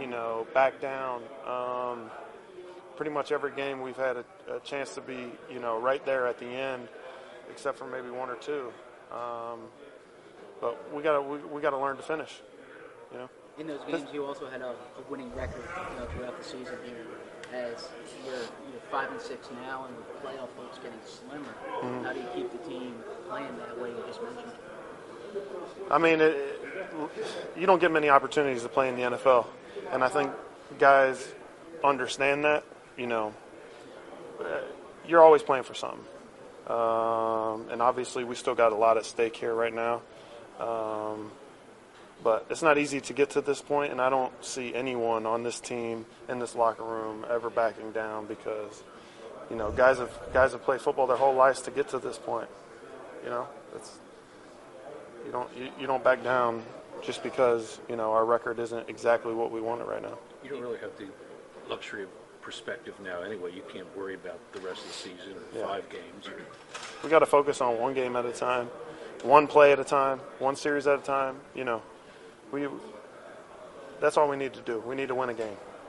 back down. Pretty much every game we've had a chance to be, right there at the end, except for maybe one or two. But we gotta learn to finish. In those games, you also had a winning record throughout the season here. As you're 5-6 now, and the playoff hopes getting slimmer. Mm-hmm. How do you keep the team playing that way you just mentioned? I mean, you don't get many opportunities to play in the NFL, and I think guys understand that. You're always playing for something, and obviously we still got a lot at stake here right now. But it's not easy to get to this point, and I don't see anyone on this team in this locker room ever backing down because, guys have played football their whole lives to get to this point. It's you don't back down just because our record isn't exactly what we wanted right now. You don't really have the luxury of perspective now. Anyway, you can't worry about the rest of the season or 5 games. We got to focus on one game at a time, one play at a time, one series at a time. That's all we need to do. We need to win a game.